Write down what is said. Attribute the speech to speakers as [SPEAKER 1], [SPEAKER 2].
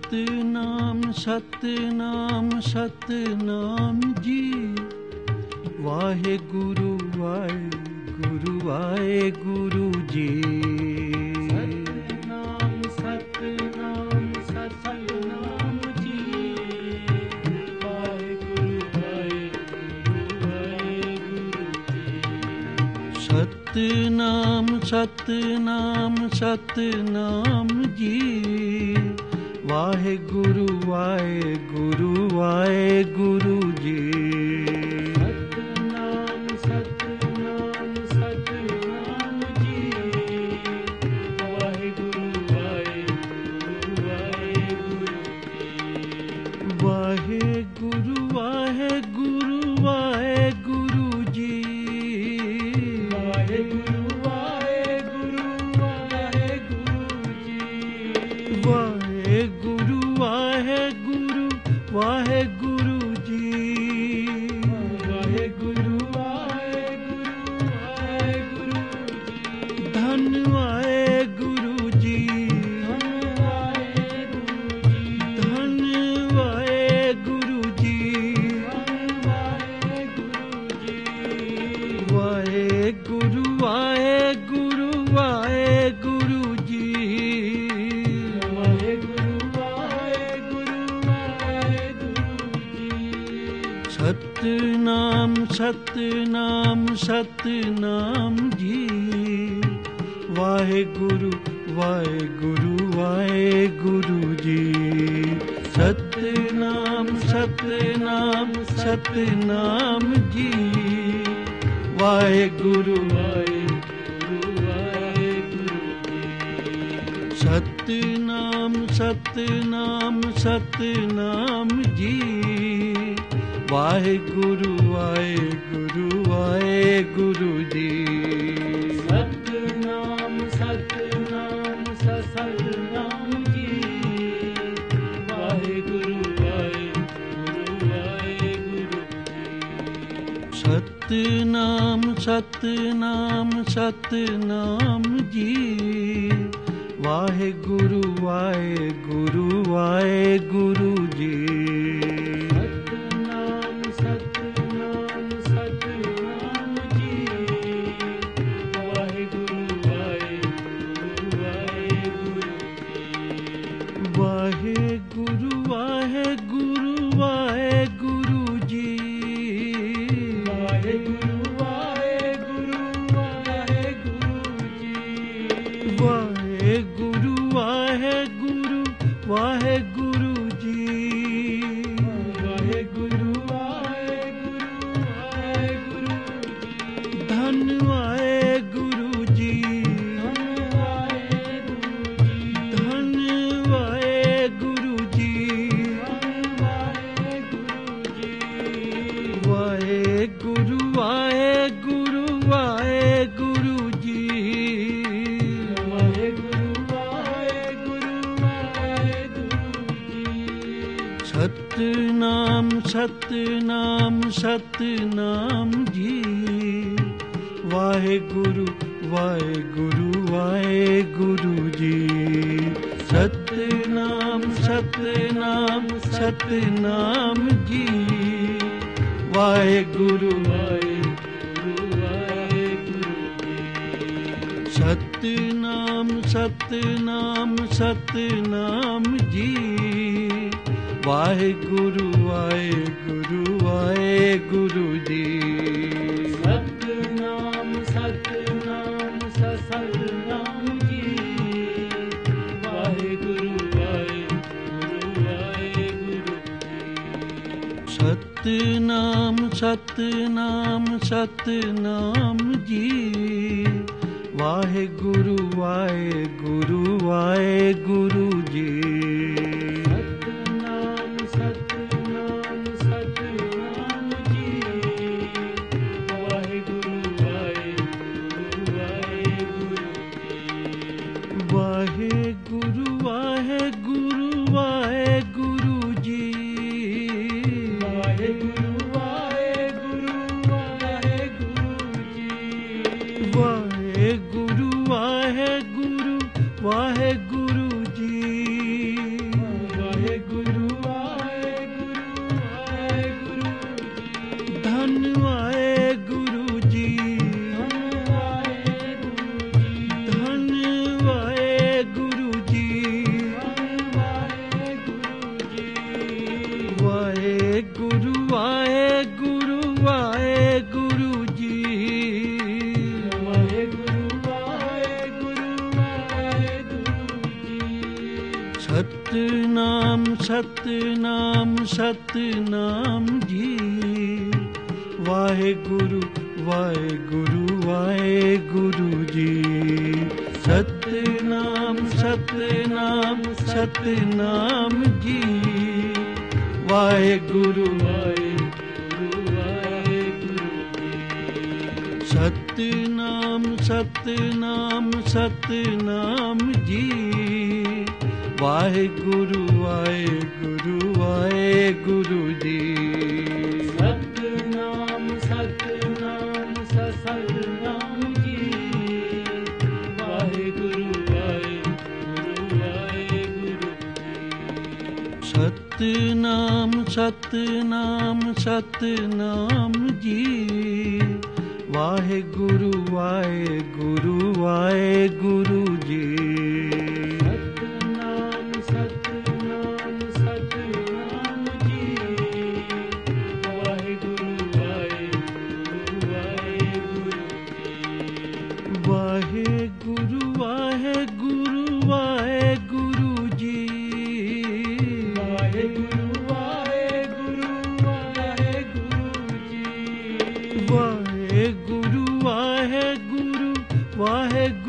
[SPEAKER 1] ਸਤਿਨਾਮ ਸਤਿਨਾਮ ਸਤਿਨਾਮ ਜੀ। ਵਾਹਿਗੁਰੂ ਵਾਹਿਗੁਰੂ ਵਾਹਿਗੁਰੂ ਜੀ।
[SPEAKER 2] ਸਤਿਨਾਮ ਸਤਿਨਾਮ ਸਤਿਨਾਮ ਜੀ। ਵਾਹਿਗੁਰੂ ਵਾਹਿਗੁਰੂ ਵਾਹਿਗੁਰੂ ਜੀ।
[SPEAKER 1] ਸਤਿਨਾਮ ਸਤਿਨਾਮ ਸਤਿਨਾਮ ਜੀ। ਵਾਹਿਗੁਰੂ ਵਾਹਿਗੁਰੂ ਵਾਹਿਗੁਰੂ ਜੀ।
[SPEAKER 2] ਸਤਿਨਾਮ ਸਤਿਨਾਮ ਸਤਿਨਾਮ ਜੀ। ਵਾਹਿਗੁਰੂ ਵਾਹਿਗੁਰੂ ਵਾਹਿਗੁਰੂ ਜੀ।
[SPEAKER 1] ਵਾਹਿਗੁਰੂ ਵਾਹਿਗੁਰੂ ਵਾਹਿਗੁਰੂ ਜੀ।
[SPEAKER 2] ਵਾਹਿਗੁਰੂ ਵਾਹਿਗੁਰੂ ਵਾਹਿਗੁਰੂ ਜੀ।
[SPEAKER 1] ਵਾਹਿਗੁਰੂ ਵਾਹਿਗੁਰੂ ਵਾਹਿਗੁਰੂ ਜੀ।
[SPEAKER 2] ਵਾਹਿਗੁਰੂ ਵਾਹਿਗੁਰੂ ਵਾਹਿਗੁਰੂ ਜੀ।
[SPEAKER 1] ਧੰਨ ਵਾਹਿਗੁਰੂ ਜੀ।
[SPEAKER 2] ਧੰਨ ਵਾਹਿਗੁਰੂ ਜੀ।
[SPEAKER 1] ਧੰਨ ਵਾਹਿਗੁਰੂ ਜੀ।
[SPEAKER 2] ਧੰਨ ਵਾਹਿਗੁਰੂ ਜੀ।
[SPEAKER 1] ਵਾਹਿਗੁਰੂ ਵਾਹਿਗੁਰੂ ਵਾਹਿਗੁਰੂ ਜੀ।
[SPEAKER 2] ਵਾਹਿਗੁਰੂ ਵਾਹਿਗੁਰੂ ਵਾਹਿਗੁਰੂ ਜੀ।
[SPEAKER 1] ਸਤਿਨਾਮ ਸਤਿਨਾਮ ਸਤਿਨਾਮ ਜੀ। ਵਾਹਿਗੁਰੂ ਵਾਹਿਗੁਰੂ ਵਾਹਿਗੁਰੂ ਜੀ। ਸਤਿਨਾਮ ਸਤਿਨਾਮ ਸਤਿਨਾਮ ਜੀ। ਵਾਹਿਗੁਰੂ
[SPEAKER 2] ਵਾਹਿਗੁਰੂ ਵਾਹਿਗੁਰੂ ਜੀ।
[SPEAKER 1] ਸਤਿਨਾਮ ਸਤਿਨਾਮ ਸਤਿਨਾਮ ਜੀ। ਵਾਹਿਗੁਰੂ ਵਾਹਿਗੁਰੂ ਵਾਹਿਗੁਰੂ ਜੀ।
[SPEAKER 2] ਸਤਿਨਾਮ ਸਤਿਨਾਮ ਸਤਿਨਾਮ ਜੀ। ਵਾਹਿਗੁਰੂ ਵਾਹਿਗੁਰੂ ਵਾਹਿਗੁਰੂ ਜੀ।
[SPEAKER 1] ਸਤਿਨਾਮ ਸਤਿਨਾਮ ਸਤਿਨਾਮ ਜੀ। ਵਾਹਿਗੁਰੂ ਵਾਹਿਗੁਰੂ ਵਾਹਿਗੁਰੂ ਜੀ।
[SPEAKER 2] ਸਤਿਨਾਮ ਸਤਿਨਾਮ ਸਤਿਨਾਮ ਜੀ। ਵਾਹਿਗੁਰੂ ਵਾਹਿਗੁਰੂ ਵਾਹਿਗੁਰੂ ਜੀ।
[SPEAKER 1] ਵਾਹਿਗੁਰੂ ਵਾਹਿਗੁਰੂ ਵਾਹਿਗੁਰੂ ਜੀ।
[SPEAKER 2] ਵਾਹਿਗੁਰੂ ਵਾਹਿਗੁਰੂ ਵਾਹਿਗੁਰੂ ਜੀ।
[SPEAKER 1] ਵਾਹਿਗੁਰੂ ਵਾਹਿਗੁਰੂ ਵਾਹਿਗੁਰੂ ਜੀ।
[SPEAKER 2] ਵਾਹਿਗੁਰੂ ਵਾਹਿਗੁਰੂ ਵਾਹਿਗੁਰੂ ਜੀ।
[SPEAKER 1] ਧੰਨ ਵਾਹਿਗੁਰੂ ਜੀ।
[SPEAKER 2] ਧੰਨ ਵਾਹਿਗੁਰੂ ਜੀ।
[SPEAKER 1] ਧੰਨ ਵਾਹਿਗੁਰੂ ਜੀ।
[SPEAKER 2] ਧੰਨ ਵਾਹਿਗੁਰੂ ਜੀ।
[SPEAKER 1] ਵਾਹਿਗੁਰੂ ਵਾਹਿਗੁਰੂ ਵਾਹਿਗੁਰੂ ਜੀ।
[SPEAKER 2] ਵਾਹਿਗੁਰੂ ਵਾਹਿਗੁਰੂ ਵਾਹਿਗੁਰੂ ਜੀ।
[SPEAKER 1] ਸਤਿਨਾਮ ਸਤਿਨਾਮ ਸਤਿਨਾਮ ਜੀ। ਵਾਹਿਗੁਰੂ ਵਾਹਿਗੁਰੂ ਵਾਹਿਗੁਰੂ ਜੀ। ਸਤਿਨਾਮ ਸਤਿਨਾਮ ਸਤਿਨਾਮ ਜੀ। ਵਾਹਿਗੁਰੂ
[SPEAKER 2] ਵਾਹਿਗੁਰੂ ਵਾਹਿਗੁਰੂ ਜੀ।
[SPEAKER 1] ਸਤਿਨਾਮ ਸਤਿਨਾਮ ਸਤਿਨਾਮ ਜੀ। ਵਾਹਿਗੁਰੂ ਵਾਹਿਗੁਰੂ ਵਾਹਿਗੁਰੂ ਜੀ।
[SPEAKER 2] ਸਤਿਨਾਮ ਸਤਿਨਾਮ ਸਤਿਨਾਮ ਜੀ। ਵਾਹਿਗੁਰੂ ਵਾਹਿਗੁਰੂ ਵਾਹਿਗੁਰੂ ਜੀ।
[SPEAKER 1] ਸਤਿਨਾਮ ਸਤਿਨਾਮ ਸਤਿਨਾਮ ਜੀ। ਵਾਹਿਗੁਰੂ ਵਾਹਿਗੁਰੂ ਵਾਹਿਗੁਰੂ ਜੀ।
[SPEAKER 2] ਸਤਿਨਾਮ ਸਤਿਨਾਮ ਸਤਿਨਾਮ ਜੀ। ਵਾਹਿਗੁਰੂ ਵਾਹਿਗੁਰੂ ਵਾਹਿਗੁਰੂ ਜੀ।
[SPEAKER 1] ਵਾਹਿਗੁਰੂ ਵਾਹਿਗੁਰੂ ਵਾਹਿਗੁਰੂ ਜੀ।
[SPEAKER 2] ਵਾਹਿਗੁਰੂ ਵਾਹਿਗੁਰੂ ਵਾਹਿਗੁਰੂ ਜੀ।
[SPEAKER 1] ਵਾਹਿਗੁਰੂ ਵਾਹਿਗੁਰੂ ਵਾਹਿਗੁਰੂ ਜੀ। ਸਤਨਾਮ ਸਤਨਾਮ ਸਤਨਾਮ ਜੀ। ਵਾਹਿਗੁਰੂ ਵਾਹਿਗੁਰੂ ਵਾਹਿਗੁਰੂ ਜੀ। ਸਤਨਾਮ ਸਤਨਾਮ ਸਤਨਾਮ ਜੀ। ਵਾਹਿਗੁਰੂ ਵਾਹਿਗੁਰੂ ਵਾਹਿਗੁਰੂ ਜੀ। ਸਤਨਾਮ ਸਤਨਾਮ ਸਤਨਾਮ ਜੀ। ਵਾਹਿਗੁਰੂ ਵਾਹਿਗੁਰੂ ਵਾਹਿਗੁਰੂ ਜੀ।
[SPEAKER 2] ਸਤਨਾਮ ਸਤਨਾਮ ਸਤਨਾਮ ਜੀ। ਵਾਹਿਗੁਰੂ ਵਾਹਿਗੁਰੂ ਵਾਹਿਗੁਰੂ ਜੀ।
[SPEAKER 1] ਸਤਨਾਮ ਸਤਨਾਮ ਸਤਨਾਮ ਜੀ। ਵਾਹਿਗੁਰੂ ਵਾਹਿਗੁਰੂ ਵਾਹਿਗੁਰੂ ਜੀ। ਵਾਹਿਗੁਰੂ ਵਾਹਿਗੁਰੂ ਵਾਹਿਗੁਰੂ ਜੀ।
[SPEAKER 2] ਵਾਹਿਗੁਰੂ ਵਾਹਿਗੁਰੂ ਵਾਹਿਗੁਰੂ ਜੀ।
[SPEAKER 1] ਵਾਹਿਗੁਰੂ ਵਾਹਿਗੁਰੂ ਵਾਹਿਗੁਰੂ